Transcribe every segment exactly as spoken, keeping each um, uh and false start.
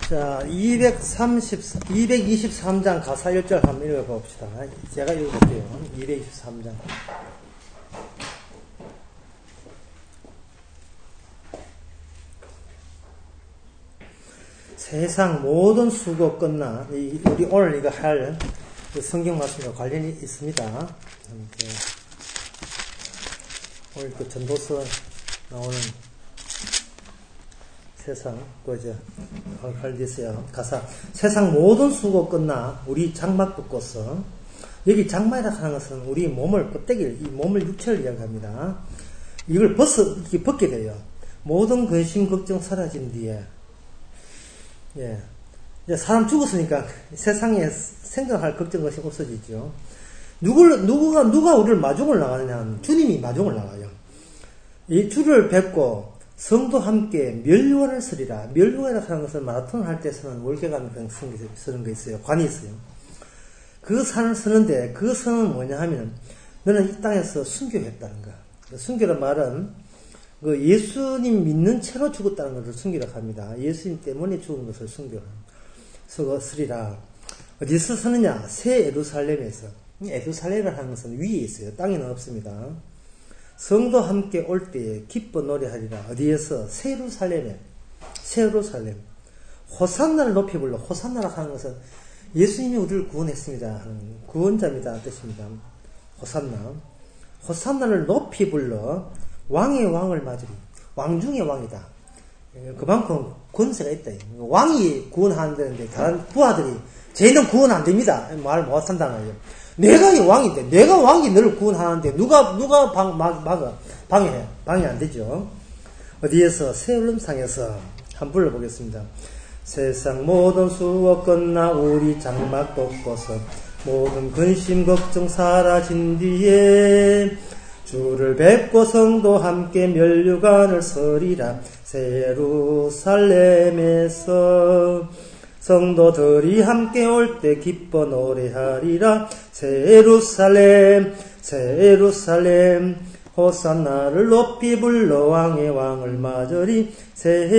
자, 이백삼십, 이백이십삼 장 가사 일 절 한번 읽어봅시다. 제가 읽어볼게요. 이백이십삼 장. 세상 모든 수고 끝나, 우리 오늘 이거 할 성경 말씀과 관련이 있습니다. 오늘 그 전도서 나오는 세상, 또 이제, 할 게 있어요. 가사. 세상 모든 수고 끝나, 우리 장막 벗고서, 여기 장막이라고 하는 것은 우리 몸을, 껍데기를, 이 몸을 육체를 이야기합니다. 이걸 벗어, 이렇게 벗게 돼요. 모든 근심, 걱정 사라진 뒤에, 예. 이제 사람 죽었으니까 세상에 생각할 걱정 것이 없어지죠. 누굴, 누구가, 누가 우리를 마중을 나가느냐, 주님이 마중을 나가요. 이 주를 뵙고, 성도 함께 멸류관을 쓰리라. 멸류관이라고 하는 것은 마라톤을 할 때 쓰는 월계관 쓰는 거 있어요. 관이 있어요. 그 산을 쓰는데 그 선은 뭐냐 하면 너는 이 땅에서 순교했다는 거. 순교란 말은 그 예수님 믿는 채로 죽었다는 것을 순교라고 합니다. 예수님 때문에 죽은 것을 순교를 쓰리라. 어디서 쓰느냐? 새 예루살렘에서. 예루살렘을 하는 것은 위에 있어요. 땅에는 없습니다. 성도 함께 올 때에 기뻐 노래하리라. 어디에서? 새 예루살렘에. 새 예루살렘. 호산나를 높이 불러. 호산나라고 하는 것은 예수님이 우리를 구원했습니다 하는 구원자입니다 뜻입니다. 호산나. 호산나를 높이 불러 왕의 왕을 맞으리. 왕 중의 왕이다. 그만큼 권세가 있다. 왕이 구원하는데 다른 부하들이 쟤는 구원 안 됩니다. 말 못한다는 거예요. 내가 이 왕인데, 내가 왕이 너를 구원하는데, 누가, 누가 방, 막, 막아, 방해해. 방해 안 되죠. 어디에서? 새 울름상에서 한번 불러보겠습니다. 세상 모든 수고 끝나 우리 장막 덮고서 모든 근심 걱정 사라진 뒤에 주를 뵙고 성도 함께 멸류관을 서리라. 새 예루살렘에서 성도들이 함께 올 때 기뻐 노래하리라. 새 예루살렘, 새 예루살렘, 호산나를 높이 불러 왕의 왕을 맞으리. 새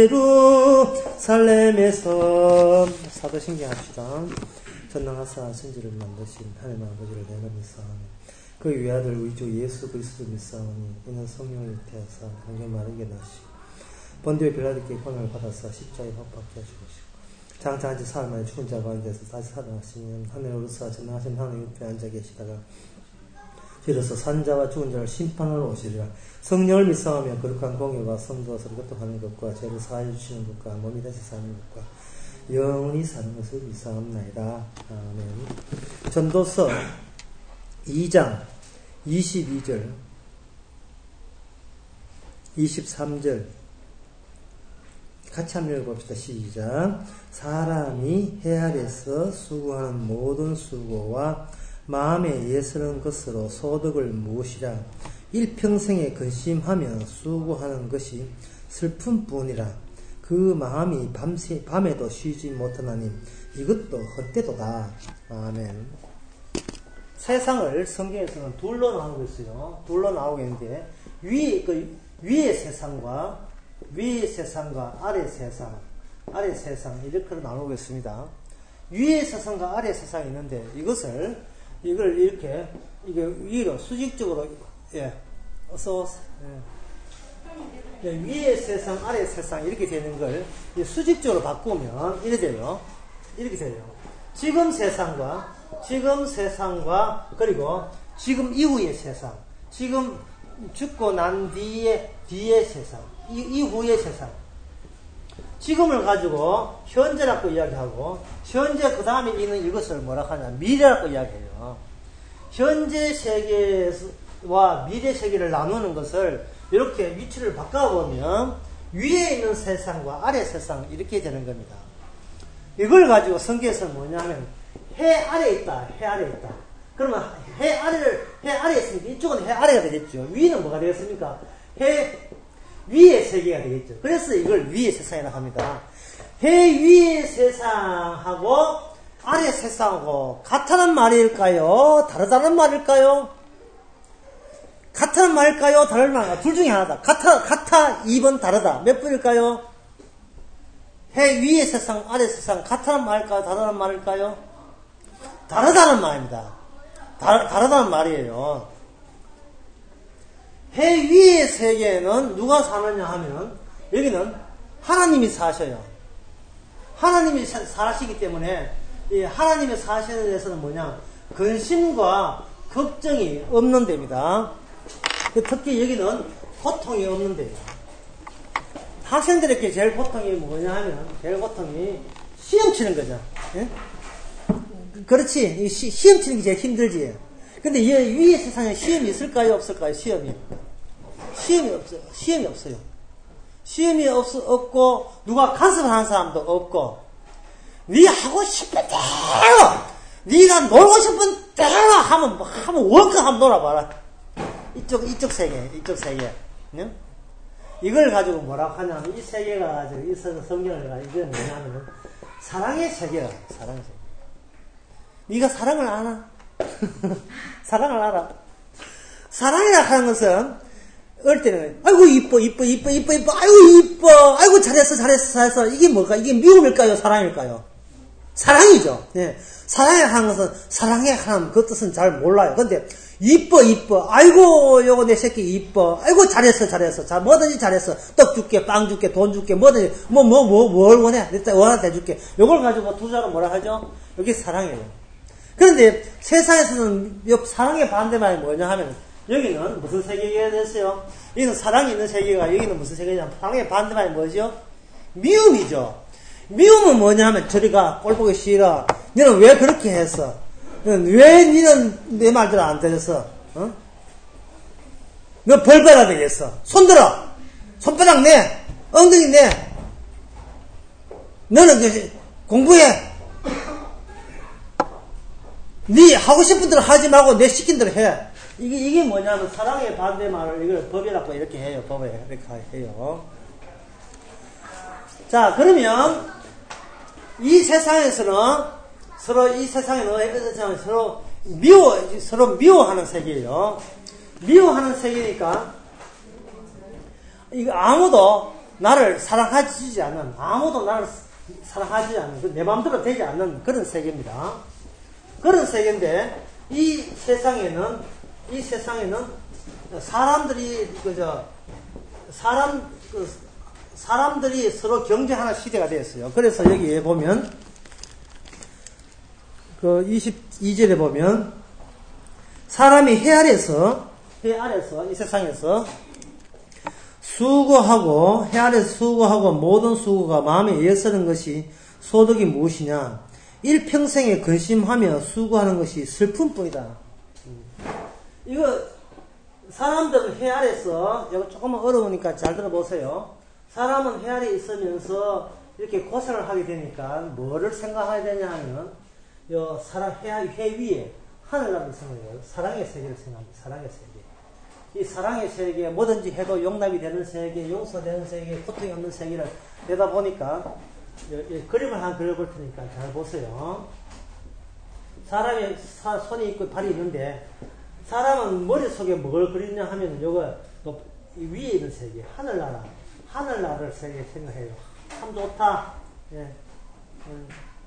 예루살렘에서. 사도신경 합시다. 전능하사 천지를 만드신 하나님 아버지를 내가 믿사오니 그 위아들 우리 주 예수 그리스도를 믿사오니 이는 성령을 태하사 강경 마르게 나시고 본디오 빌라도께 권한을 받아서 십자가에 못 박게 하시고 장차 한지 사흘 만에 죽은 자 가운데서 다시 살아나시면 하늘로서 전능하신 하나님 옆에 앉아 계시다가 비로소 산자와 죽은 자를 심판하러 오시리라. 성령을 믿사오며 거룩한 공예와 성도와 서로 교통하는 것과 죄를 사하여 주시는 것과 몸이 다시 사는 것과 영원히 사는 것을 믿사옵나이다. 아멘. 전도서 이 장 이십이 절 이십삼 절 같이 한번 읽어봅시다. 시작. 사람이 해 아래서 수고하는 모든 수고와 마음에 예스런 것으로 소득을 무엇이라. 일평생에 근심하며 수고하는 것이 슬픔뿐이라. 그 마음이 밤새, 밤에도 쉬지 못하나니 이것도 헛되도다. 아멘. 세상을 성경에서는 둘로 나누고 있어요. 둘로 나오고 있는데 위, 그 위의 세상과 위의 세상과 아래 세상, 아래 세상 이렇게 나누고 있습니다. 위의 세상과 아래 세상이 있는데 이것을 이걸 이렇게 이게 위로 수직적으로 예, 어서 예. 예, 위의 세상, 아래 세상 이렇게 되는 걸 수직적으로 바꾸면 이렇게 돼요. 이렇게 돼요. 지금 세상과 지금 세상과 그리고 지금 이후의 세상, 지금 죽고 난 뒤에 뒤의 세상. 이, 이후의 세상. 지금을 가지고 현재라고 이야기하고 현재 그 다음에 있는 이것을 뭐라 하냐 미래라고 이야기해요. 현재 세계와 미래 세계를 나누는 것을 이렇게 위치를 바꿔보면 위에 있는 세상과 아래 세상 이렇게 되는 겁니다. 이걸 가지고 성경에서는 뭐냐면 해 아래에 있다. 해 아래에 있다. 그러면 해 아래를 해 아래에 있으니까 이쪽은 해 아래가 되겠죠. 위는 뭐가 되겠습니까? 해 위의 세계가 되겠죠. 그래서 이걸 위의 세상이라고 합니다. 해 위의 세상하고 아래 세상하고 같다는 말일까요? 다르다는 말일까요? 같다는 말일까요? 다른 말일까요? 둘 중에 하나다. 같아, 같아, 이 번 다르다. 몇 번일까요? 해 위의 세상, 아래 세상, 같다는 말일까요? 다르다는 말일까요? 다르다는 말입니다. 다, 다르다는 말이에요. 해 위의 세계에는 누가 사느냐 하면, 여기는 하나님이 사셔요. 하나님이 사시기 때문에, 이 하나님의 사시는 데서는 뭐냐? 근심과 걱정이 없는 데입니다. 특히 여기는 고통이 없는 데입니다. 학생들에게 제일 고통이 뭐냐 하면, 제일 고통이 시험 치는 거죠. 예? 그렇지. 시, 시험 치는 게 제일 힘들지. 근데 이 위의 세상에 시험이 있을까요? 없을까요? 시험이. 시험이 없어요. 시험이 없어요. 시험이 없, 없고, 누가 간섭하는 사람도 없고, 네 하고 싶은 대로, 네가 놀고 싶은 대로 하면, 하면 원껏 한번 놀아봐라. 이쪽, 이쪽 세계, 이쪽 세계. 네? 이걸 가지고 뭐라고 하냐면, 이 세계가 가지고, 이 성경을 가지고, 이건 뭐냐면, 사랑의 세계야, 사랑의 세계. 네가 사랑을 알아? 사랑을 알아? 사랑이라 하는 것은, 어릴 때는, 아이고, 이뻐, 이뻐, 이뻐, 이뻐, 이뻐, 아이고, 이뻐, 아이고, 잘했어, 잘했어, 잘했어. 이게 뭘까? 이게 미움일까요? 사랑일까요? 사랑이죠. 예. 사랑이라 하는 것은, 사랑해 하는 그 뜻은 잘 몰라요. 근데, 이뻐, 이뻐, 아이고, 요거 내 새끼 이뻐, 아이고, 잘했어, 잘했어. 자, 뭐든지 잘했어. 떡 줄게, 빵 줄게, 돈 줄게, 뭐든지, 뭐, 뭐, 뭐, 뭘 원해? 내가 원하다 해줄게. 요걸 가지고 투자로 뭐라 하죠? 여기 사랑이에요. 그런데, 세상에서는, 요 사랑의 반대말이 뭐냐 하면, 여기는 무슨 세계가 됐어요? 여기는 사랑이 있는 세계가, 여기는 무슨 세계냐? 사랑의 반대말이 뭐죠? 미움이죠. 미움은 뭐냐 하면, 저리가 꼴 보기 싫어. 너는 왜 그렇게 했어? 왜 니는 내 말대로 안 들었어? 어? 너 벌 받아야 되겠어. 손 들어! 손바닥 내! 엉덩이 내! 너는 공부해! 니 하고 싶은 대로 하지 말고 내 시킨 대로 해. 이게, 이게 뭐냐면 사랑의 반대말을 이걸 법이라고 이렇게 해요. 법에 이렇게 해요. 자, 그러면 이 세상에서는 서로 이 세상에는 서로 미워, 서로 미워하는 세계예요. 미워하는 세계니까 이거 아무도 나를 사랑하지 않는, 아무도 나를 사랑하지 않는, 내 마음대로 되지 않는 그런 세계입니다. 그런 세계인데 이 세상에는 이 세상에는 사람들이 그저 사람 그 사람들이 서로 경쟁하는 시대가 되었어요. 그래서 여기에 보면 그 이십이 절에 보면 사람이 해 아래서 해 아래서 이 세상에서 수고하고 해 아래서 수고하고 모든 수고가 마음에 예쓰는 것이 소득이 무엇이냐? 일평생에 근심하며 수고하는 것이 슬픔뿐이다. 이거 사람들은 해 아래서 이거 조금 어려우니까 잘 들어보세요. 사람은 해 아래에 있으면서 이렇게 고생을 하게 되니까 뭐를 생각해야 되냐 하면 요 사랑 해, 해 위에 하늘나라를 생각해요. 사랑의 세계를 생각합니다. 사랑의 세계. 이 사랑의 세계 뭐든지 해도 용납이 되는 세계, 용서되는 세계, 고통이 없는 세계를 내다 보니까 그림을 한 그려볼 테니까 잘 보세요. 사람이 사, 손이 있고 발이 있는데 사람은 머릿속에 뭘 그리냐 하면 요거 위에 있는 세계, 하늘나라, 하늘나라를 세계 생각해요. 참 좋다. 예. 음.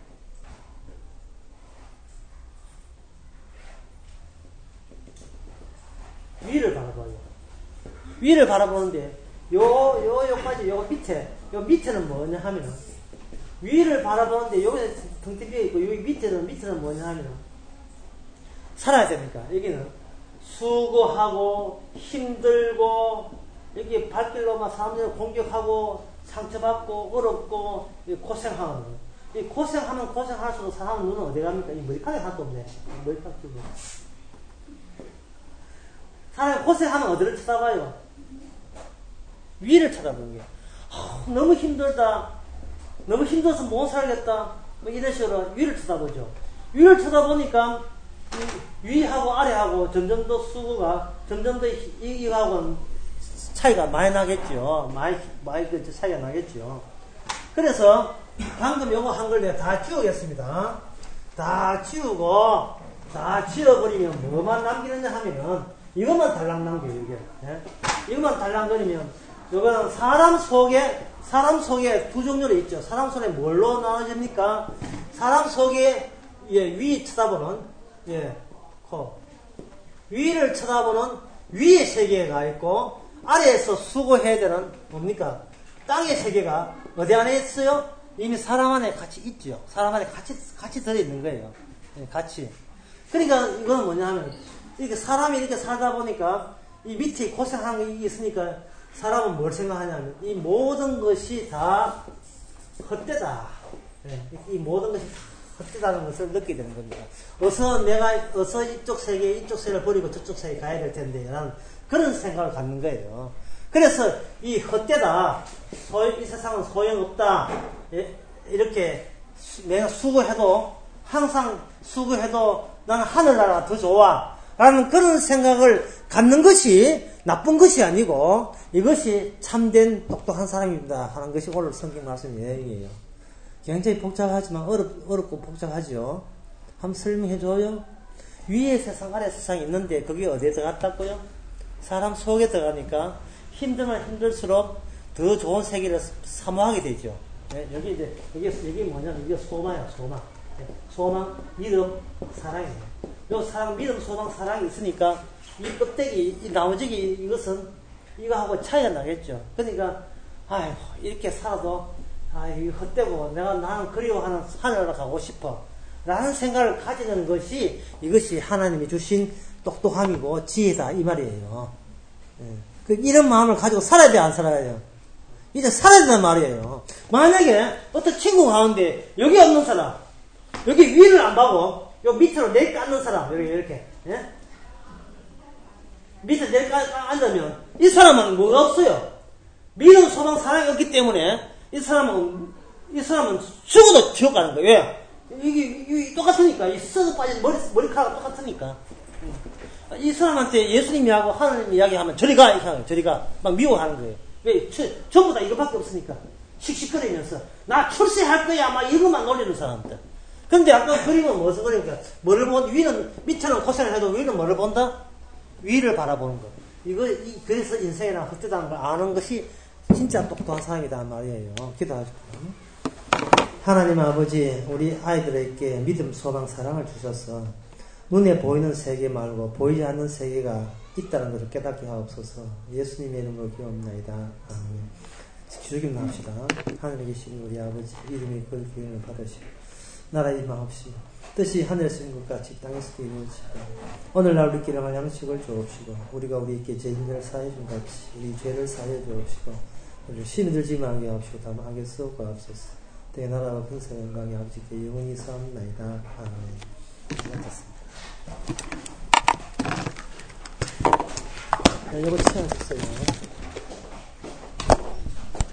위를 바라봐요. 위를 바라보는데 요, 요, 요까지 요 밑에, 요 밑에는 뭐냐 하면 위를 바라보는데 여기는 등띠 비어 있고 여기 밑에는 밑에는 뭐냐 하면 살아야 되니까 여기는 수고하고 힘들고 여기 발길로만 사람들을 공격하고 상처받고 어렵고 고생하는 이 고생하면 고생할수록 사람 눈은 어디 갑니까? 이 머리카락이 하나도 없네. 머리카락 주고 사람이 고생하면 어디를 쳐다봐요? 위를 쳐다보는 거예요. 아, 너무 힘들다. 너무 힘들어서 못 살겠다. 뭐 이런 식으로 위를 쳐다보죠. 위를 쳐다보니까 위하고 아래하고 점점 더 수고가 점점 더 이하고는 차이가 많이 나겠죠. 많이 많이 그 차이가 나겠죠. 그래서 방금 요거 한 걸 내가 다 지우겠습니다. 다 지우고 다 지워버리면 뭐만 남기느냐 하면 이것만 달랑 남겨요. 이게 예? 이것만 달랑 거리면 요거는 사람 속에 사람 속에 두 종류로 있죠. 사람 속에 뭘로 나눠집니까? 사람 속에 예, 위 쳐다보는 예, 코. 위를 쳐다보는 위의 세계가 있고 아래에서 수고해야 되는 뭡니까? 땅의 세계가 어디 안에 있어요? 이미 사람 안에 같이 있죠. 사람 안에 같이 같이 들어있는 거예요. 예, 같이. 그러니까 이거는 뭐냐 하면 이렇게 사람이 이렇게 살다 보니까 이 밑에 고생하는 게 있으니까 사람은 뭘 생각하냐면 이 모든 것이 다 헛되다. 예, 이 모든 것이 다 헛되다는 것을 느끼게 되는 겁니다. 어서 내가 어서 이쪽 세계 이쪽 세계를 버리고 저쪽 세계에 가야 될 텐데 라는 그런 생각을 갖는 거예요. 그래서 이 헛되다, 소, 이 세상은 소용없다, 예, 이렇게 수, 내가 수고해도 항상 수고해도 나는 하늘나라가 더 좋아 라는 그런 생각을 갖는 것이 나쁜 것이 아니고 이것이 참된 똑똑한 사람입니다 하는 것이 오늘 성경 말씀 내용이에요. 굉장히 복잡하지만 어렵, 어렵고 복잡하죠. 한번 설명해줘요. 위에 세상 아래 세상이 있는데 그게 어디에 들어갔다고요? 사람 속에 들어가니까 힘들면 힘들수록 더 좋은 세계를 사모하게 되죠. 네, 여기 이제 여기 여기 뭐냐면 이게 소망이야, 소망. 네, 소망, 믿음, 사랑이에요. 요 사랑, 믿음, 소망, 사랑이 있으니까 이 껍데기, 이 나머지기 이것은 이거하고 차이가 나겠죠. 그러니까 아이고 이렇게 살아도 아 이 헛되고 내가 나는 그리워하는 하늘나라 가고 싶어 라는 생각을 가지는 것이 이것이 하나님이 주신 똑똑함이고 지혜다 이 말이에요. 네. 그 이런 마음을 가지고 살아야 돼, 안 살아야 돼요? 이제 살아야 된단 말이에요. 만약에 어떤 친구 가운데 여기 없는 사람, 여기 위를 안 봐고 요 밑으로 내리 깎는 사람, 여기 이렇게 예? 밑에 내리 앉으면 이 사람은 뭐가 없어요. 믿음, 소망, 사랑이 없기 때문에 이 사람은 이 사람은 죽어도 지옥 가는 거예요. 왜? 이게, 이게 똑같으니까 이 썩어 빠진 머리 머리카락 똑같으니까. 이 사람한테 예수님이 하고 하나님 이야기하면 저리 가 이렇게 하고 저리 가 막 미워하는 거예요. 왜? 전부 다 이거밖에 없으니까 씩씩거리면서 나 출세할 거야 막 이거만 놀리는 사람들. 그런데 아까 그림은 무슨 그림이니까 뭐를 본 위는 밑에는 고생을 해도 위는 뭐를 본다? 위를 바라보는 거. 이거 이, 그래서 인생이란 헛되다는 걸 아는 것이 진짜 똑똑한 사람이다 말이에요. 기도하시고. 하나님 아버지, 우리 아이들에게 믿음, 소망, 사랑을 주셔서 눈에 보이는 세계 말고 보이지 않는 세계가 있다는 것을 깨닫게 하옵소서. 예수님의 이름으로 기도합니다. 아멘. 기도기도 합시다. 하늘에 계신 우리 아버지, 이름이 그 기운을 받으시고 나라 임하옵시고 뜻이 하늘에서 있는 것 같이 땅에서도 이루어지고 오늘날 우리 기름한 양식을 주옵시고 우리가 우리에게 죄인을 사해 준 같이 우리 죄를 사해 주옵시고 우리 심히 들지 말게 하옵시고 다만 하게 쓰옵고 하옵소서. 내 나라와 근세 영광이 아버지께 영원히 사옵나이다. 아멘. 맞았습니다. 네, 이거 치워주세요.